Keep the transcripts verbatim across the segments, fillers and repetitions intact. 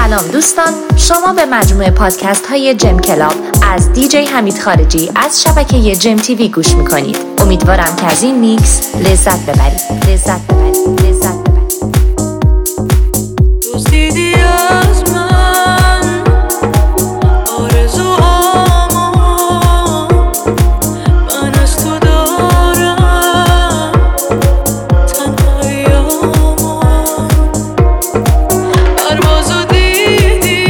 سلام دوستان، شما به مجموعه پادکست های جم کلاب از دیجی حمید خارجی از شبکه جم تیوی گوش میکنید. امیدوارم که از این میکس لذت ببرید لذت ببرید لذت ببرید دوستی از من آرزو آمان من از تو دارم تنهایی آمان پروازو دیدی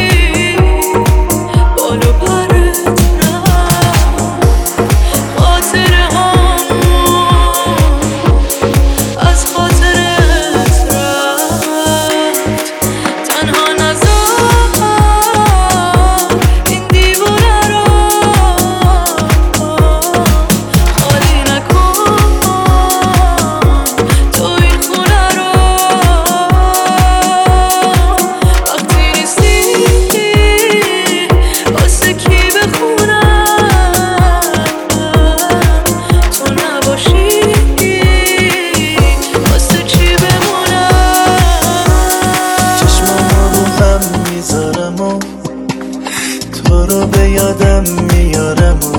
بالو پرت رفت خاطر آمان از خاطرت رفت تنها نذار این دیوونه رو خالی نکن تو این خونه رو وقتی نیستی واسه کی بخونم تو نباشی واسه چی بمونم چشمامو رو هم میذارم و تو رو به یادم میارم و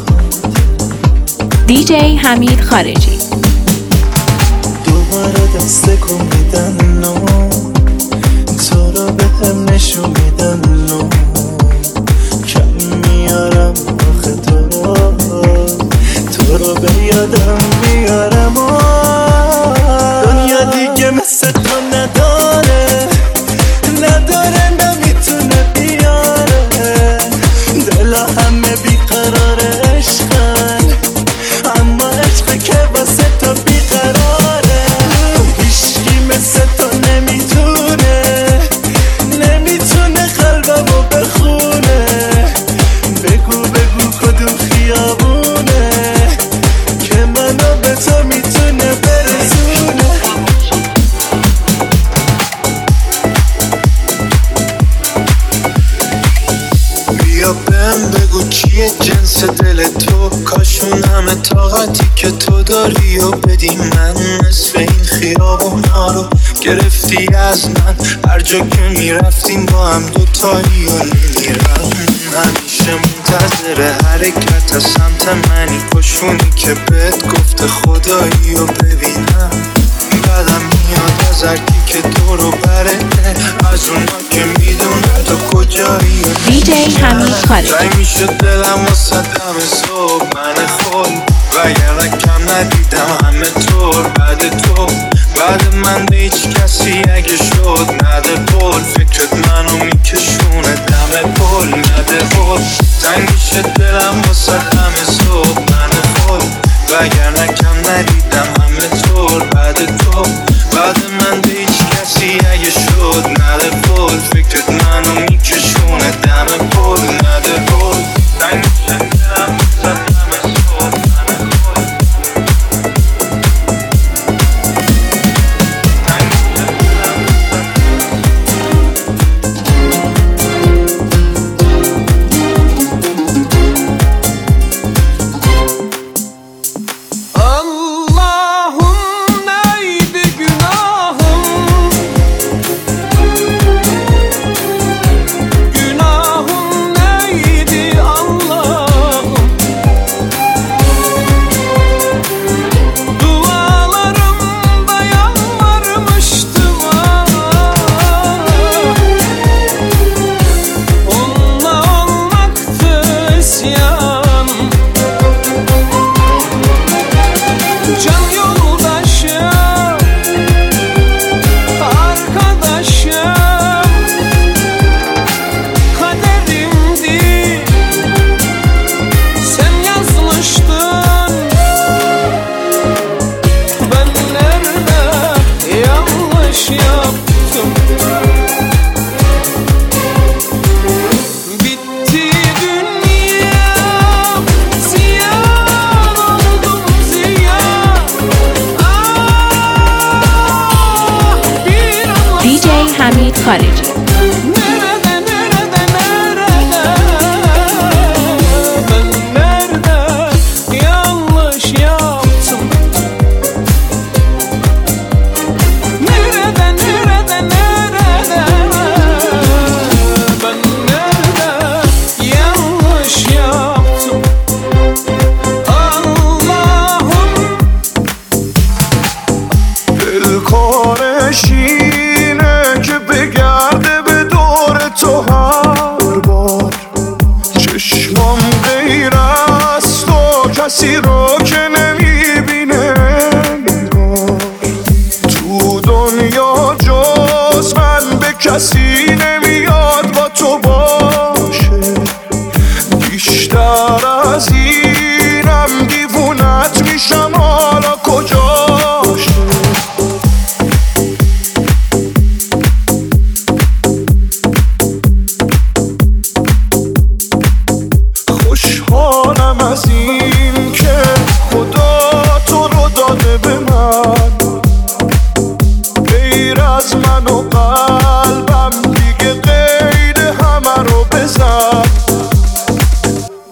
دیجی حمید خارجی. دوباره دست کن میدن و تو رو به هم نشون میدن و کم میارم آخه تو رو تو رو به یادم میارم و دنیا دیگه مثل تو نداره نداره نمیتونه بیاره دلا همه بیقراره عشقن اما عشقه که واسه تو بیقراره هیچکی مثل تو نمیتونه نمیتونه قلبمو بخونه بگو بگو کدوم خیابونه که منو به تو میتونه برسونه بیا بهم بگو کیه جنس دل تو کاشون همه طاقتی که تو داری و بدی من نصف این خیابونا رو گرفتی از من هر جا که میرفتیم با هم دوتایی و نمیرم همیشه منتظر حرکت از سمت منی پشونی که بهت گفته خدایی و ببینم بعدم میاد از هرکی که تو رو بره از اونا که میدونه تو کجایی دیجی حمید خارجی. رای میشد دلم واسه همه صبح من خود وگرنه کم ندیدم همه طور بعد تو بعد من به هیچ کسی اگه شد نده پول فکرت منو میکشونه دم پول نده پول تنگ میشه دلم واسه همه صبح من خود وگرنه کم ندیدم همه طور بعد تو بعد من به هیچ کسی اگه شد نده پول فکرت منو میکشونه دم پول نده پول تنگ میشه دلم واسه همه صبح من خود خارجی.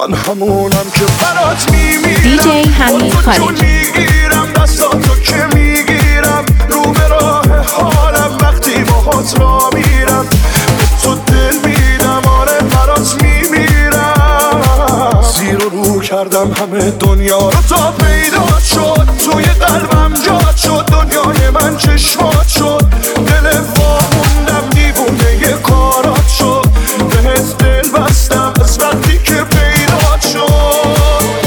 من همونم که برات میمیرم. دیجی حمید خارجی. میگیرم دستاتو که میگیرم رو به راه حالم وقتی باهات را میرم به تو دل میدم آره برات میمیرم. زیر و رو کردم همه دنیا رو تا پیدا شد توی قلبم جات شد دنیای من چشمات شد دل واموندم دیوونه یه کارات شد بهت دل بستم از وقتی که پیدا شد.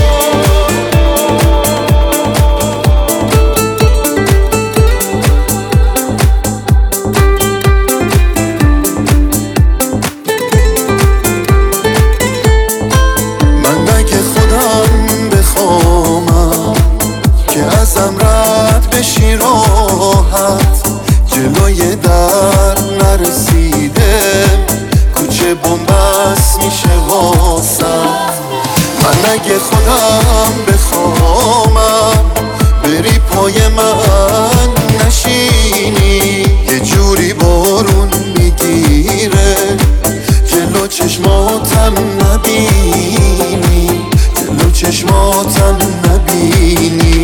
بشی راحت جلوی در نرسیده کوچه بنبست میشه واسم. من اگه خودم بخوامم بری پای من نشینی یه جوری بارون میگیره جلو چشماتم نبینی جلو چشماتم نبینی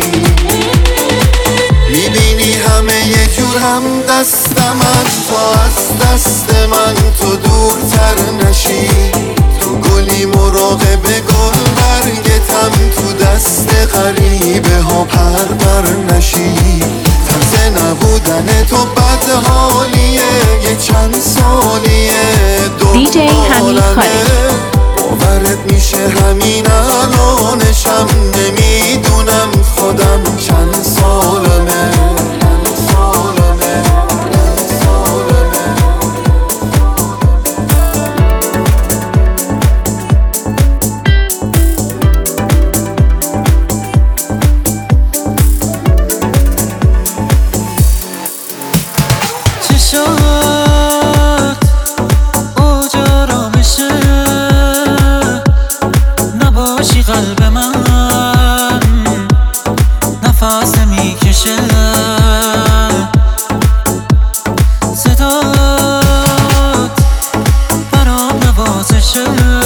میبینی همه یه جور هم دست من تو از دست من تو دورتر نشی تو گلی مراقب گل برگتم تو دست غریبه ها پربر نشی طرز نبودن تو بد حالیه یه چند سالیه دیجی حمید خارجی. باورت میشه همین الانشم نمیدونم خودم چند سالمه چند سالمه چند سالمه. چشات اوجا را میشه نباشی قلب من نفس میکشه صدات برام نوازشه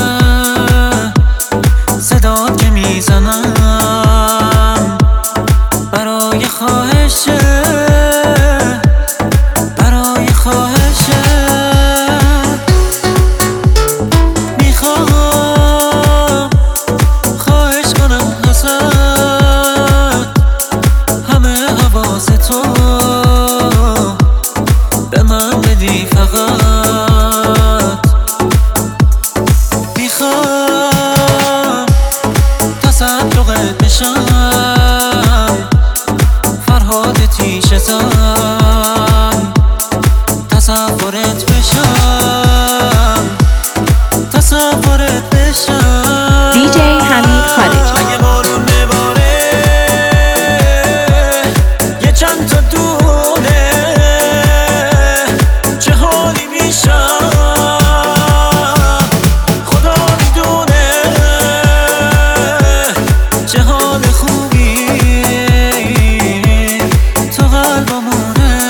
صدات که میزنم برای خواهشه برای خواهشه میخوام خواهش کنم ازت همه حواس تو به من بدی فقط میخوام تصدقت بشم فرهاد تیشتم تصورت بشم تصورت بشم. دیجی حمید خارجی. اگه بارون بباره یه چند تا دونه چه حالی میشم خدا میدونه چه حال خوبی تو قلبمونه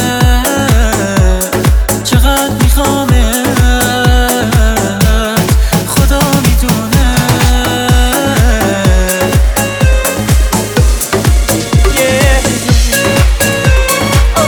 چقدر میخوامه خدا میدونه. yeah. oh.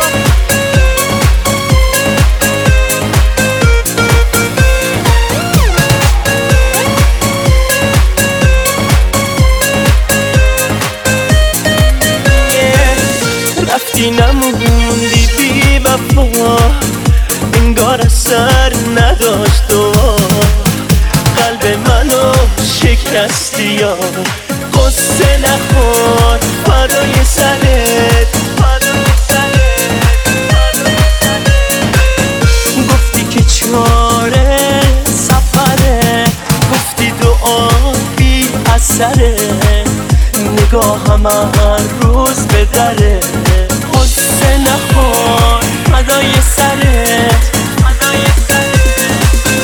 yeah. رفتی نموندی بی وفا انگار اثر نداشت و قلب منو شکستی یا قصه نخور فدای سرت فدای سرت فدای سرت. گفتی که چاره سفره گفتی دعا بی اثره نگاهم هر روز به دره قصه نخور فدای سرت فدای سرت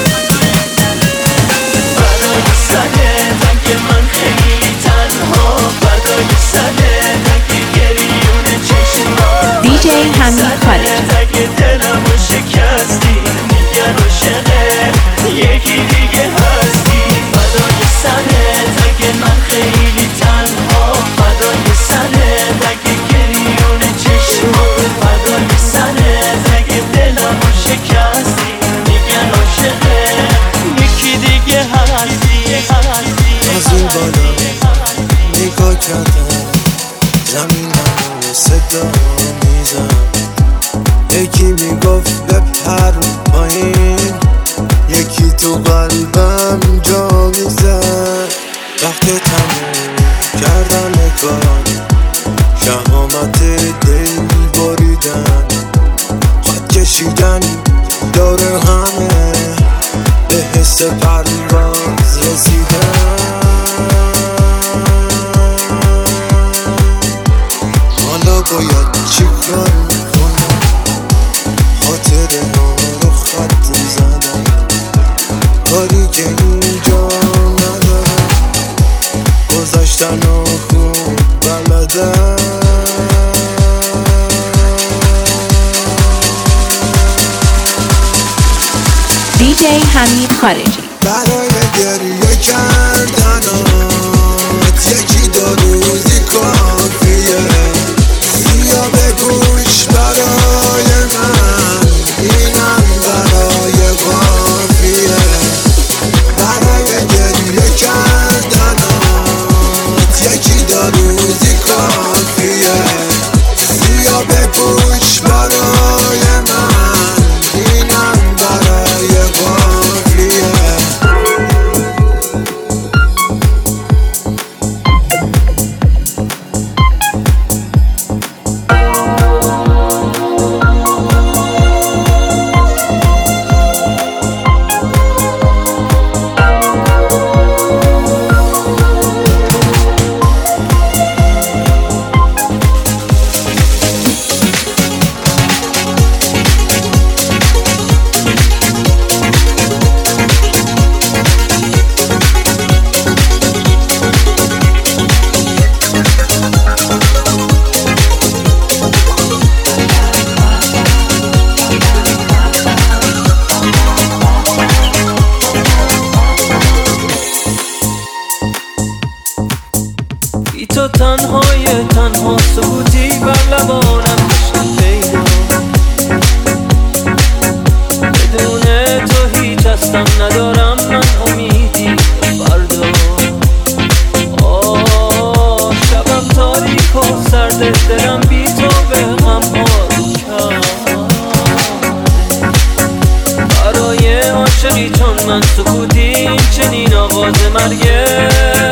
برای سرت اگه من خیلی تنها فدای سرت اگه گریون چشمات دیجی حمید خارجی. اگه دلمو شکستی میگن عاشقه یکی دیگه هستی فدای سرت هر پایین یکی تو قلبم جا میزد. وقت تموم کردن کار شهامت دل بریدن، خط کشیدن دور همه به حس پرواز رسیدن. حالا باید چی کار کنم؟ خاطره ها رو خط زدم، کاری که اینجا ندارم، گذاشتن و خوب بلدم. دیجی حمید خارجی. برای گریه کردنات یکی دو روزی کافیه، بیا بگوش برای من اینم برای کافیه. برای گریه کردنات یکی دو روزی کافیه، بیا بگوش برای من اینم برای کافیه. بی تو تنهای تنها سکوتی بر لبانم داشتم پیدا، بدون تو هیچ هستم ندارم من امیدی فردا. آه شبم تاریک و سرد، دلم بی تو به غم آروم کرد. برای عاشقی چون من سکوتی این چنین آواز مرگه.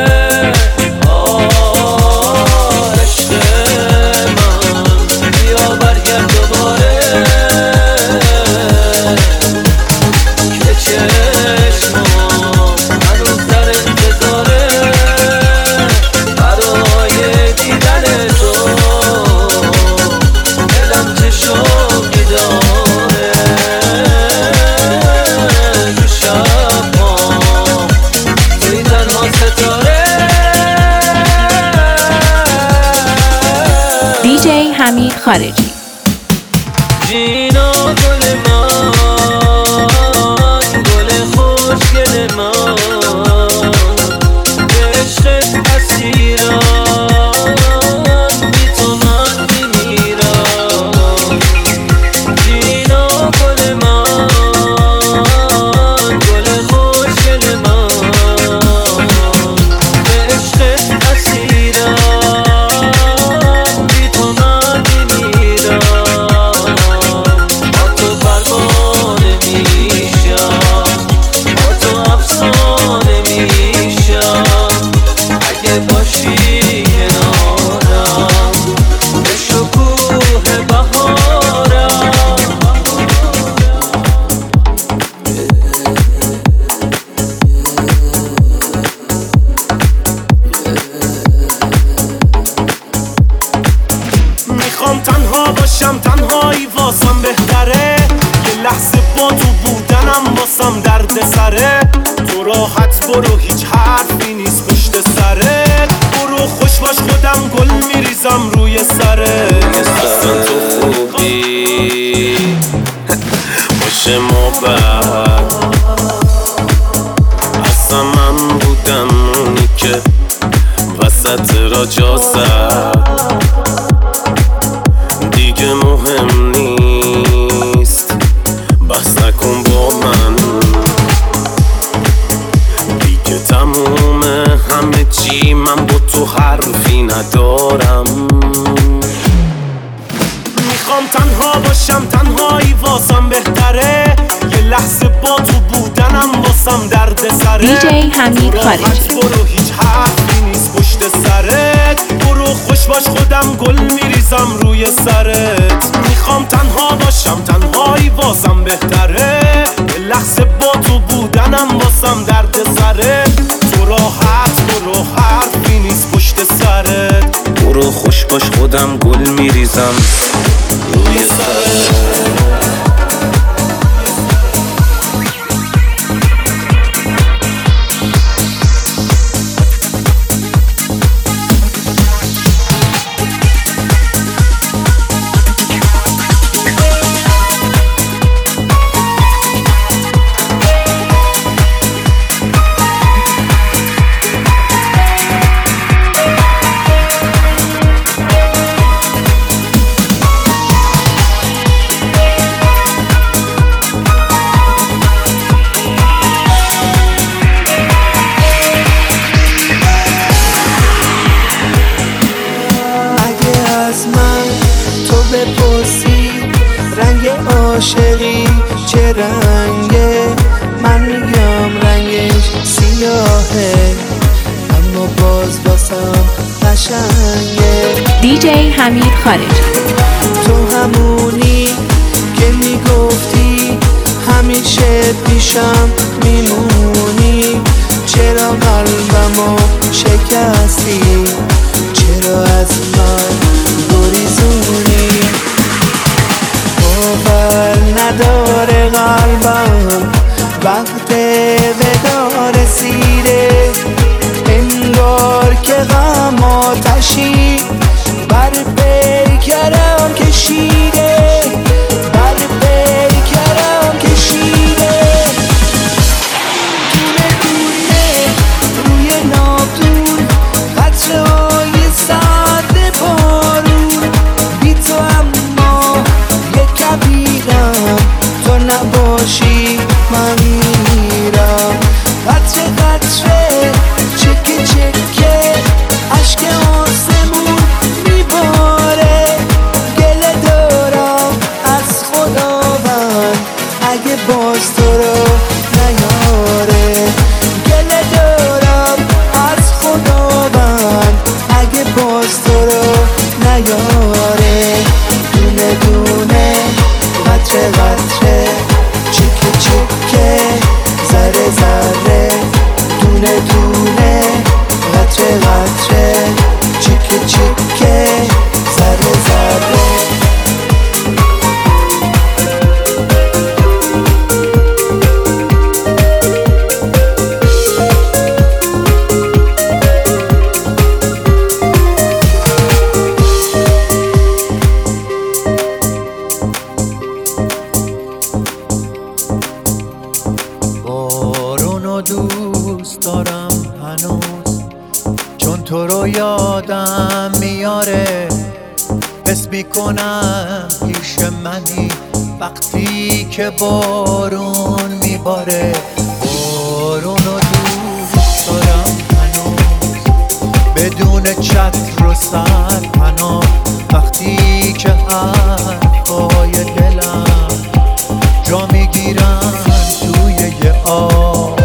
دیجی حمید خارجی. جینا گل من، گل خوشگل من، عشقت اسیرم، بی تو من میمیرم. جینا گل من، گل خوشگل من، عشقت اسیرم، بی تو من میمیرم. با تو پروانه میشم، با تو افسانه میشم، اگه باشی کنارم به شکوه بهارم. میخوام تنها باشم، تنهایی واسم بهتره، یه لحظه با تو بودنم واسم درد سره. تو راحت برو هیچ حرفی نیست پشت سرت، برو خوش باش خودم گل میریزم روی سرت. اصلا تو خوبی باشه محبت، اصلا من بودم اونی که وسط را جا زد. دیگه مهم نیست بحث نکن با من، دیگه تمومه همه چی، من با تو حرفی ندارم. میخوام تنها باشم، تنهایی واسم بهتره، حمید خارجی. برو هیچ حرفی نیست پشت سرت، برو خوش باش خودم گل میریزم روی سرت. میخوام تنها باشم تنهایی واسم بهتره، یه لحظه با تو بودنم واسم درد سره. تو راحت برو حرفی نیست پشت سرت، برو خوش باش خودم گل میریزم روی سرت. عاشقی چه رنگه؟ من میگم رنگش سیاهه، اما باز واسم قشنگه. دیجی حمید خارجی. تو همونی که میگفتی همیشه پیشم میمونی، چرا قلبمو شکستی؟ چرا از من گریزونی؟ باور نداره قلبم وقت ودا رسیده، انگار که غم آتشی بر پیکرم کشیده، بر پیکرم کشیده. دونه دونه روی ناودون قطره های ساده بارون، بی تو اما یه کبیرم، تو نباشی من میرم. قطره قطره چکه چکه عشق آسمون میباره، گله دارم از خداوند اگه باز تو رو نیاره، گله دارم از خداوند اگه باز تو رو نیاره. دونه دونه قطره قطره چکه چکه ذره ذره، دونه دونه قطره قطره چکه چکه ذره ذره. بارونو دوست دارم هنوز، چون تو رو یادم میاره. حس میکنم پیش منی وقتی که بارون میباره. بارونو دوست دارم هنوز بدون چتر و سرپناه، وقتی که حرفای دلم جا میگیرن توی یه آب.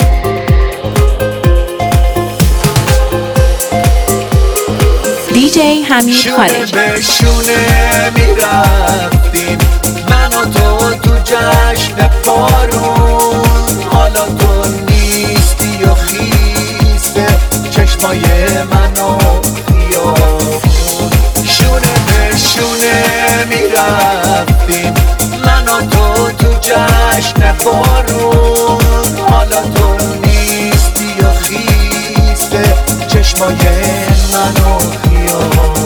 دیجی حمید خارجی. شونه به شونه میرفتیم من و تو تو جشن بارون، حالا تو نیستی و خیسته چشمای من و خیابون. شونه به شونه میرفتیم من و تو تو جشن بارون، حالا تو نیستی و خیسته چشمای من و خیابون.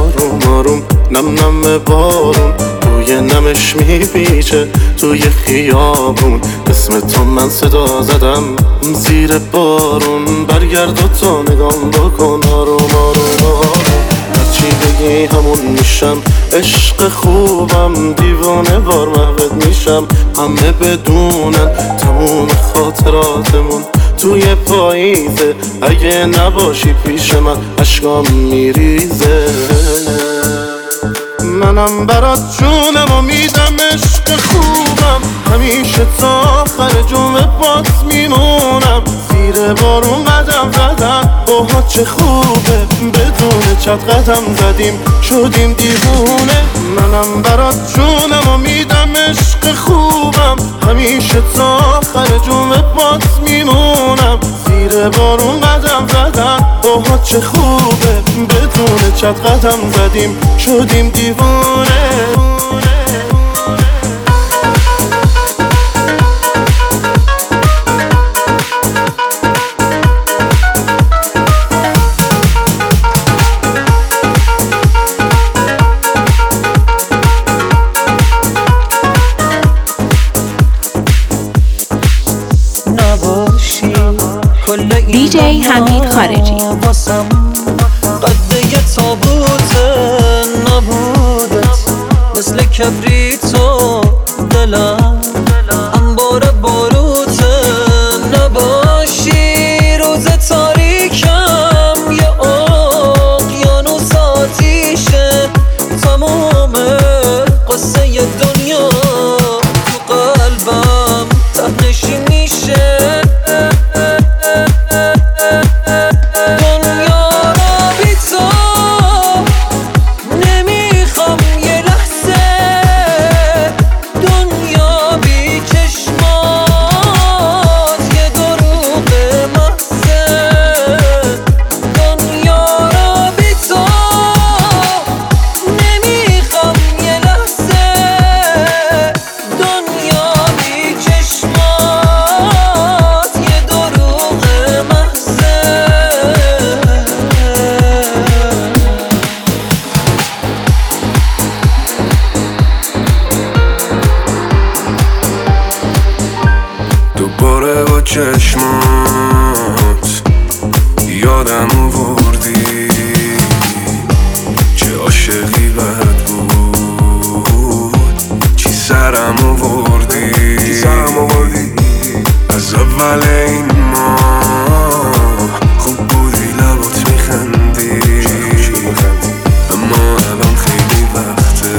آروم آروم نم نم بارون روی نمش میپیچه توی خیابون اسم تو من صدا زدم زیر بارون برگرد و تو نگام بکن آروم آروم آروم هرچی بگی همون میشم عشق خوبم دیوانه وار محبت میشم همه بدونن تموم خاطراتمون توی پاییزه اگه نباشی پیش من عشقام میریزه منم برات جونم و میدم عشق خوبم همیشه تا آخر جمعه بات میمونم زیر بارون قدم زدم اوها چه خوبه بدون چت قدم زدیم شدیم دیوونه منم برات جونم و میدم عشق خوبم همیشه تا آخر جمعه بات میمونم زیر بارون قدم زدم اوها چه خوبه بدون چت قدم زدیم شدیم دیوونه دیجی حمید خارجی قد یه تابوته نبودت مثل کبریتو دلم انبار باروته نباشی روز تاریکم یه اقیانوس آتیشه تمام قصه دنیا تو قلبم تهنشی میشه چشمات یادم آوردی چه عاشقی بد بود چی سرم آوردی از اول این ماه خوب بودی لبات میخندی اما الان خیلی وقته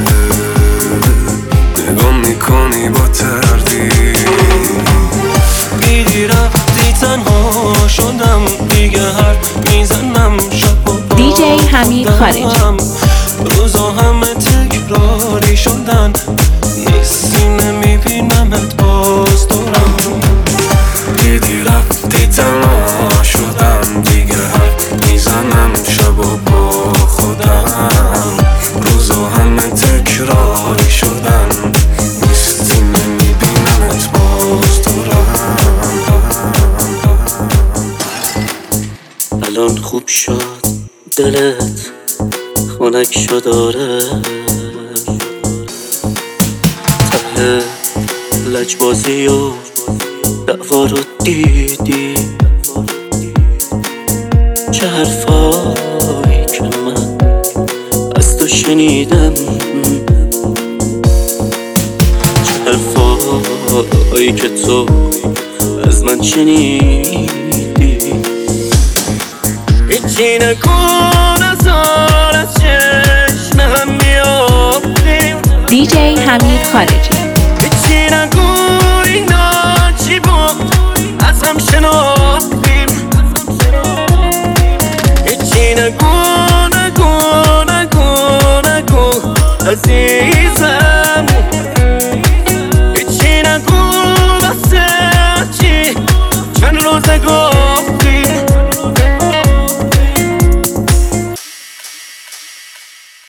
نگاه میکنی با تردید دیدی رفتی تنها شدم دیگه هر میزنم شب و با دیجی حمید خارجی روزا همه تکراری شدن نیستی نمیبینمت باز دورم دیدی رفتی تنها شدم دیگه هر میزنم شب و با خودم روزا همه تکراری شدن نیستی نمیبینمت باز دورم الان خوب شد دلت خنک شد آره ته لجبازی و دعوا رو دیدی چه حرفایی که من از تو شنیدم چه حرفایی که تو از من شنیدی هیچی نکن از آن از چشم هم میافتیم دیجی حمید خارجی هیچی نگو اینا چی بود از هم شناختیم هیچی نگو نگو نگو نگو عزیزم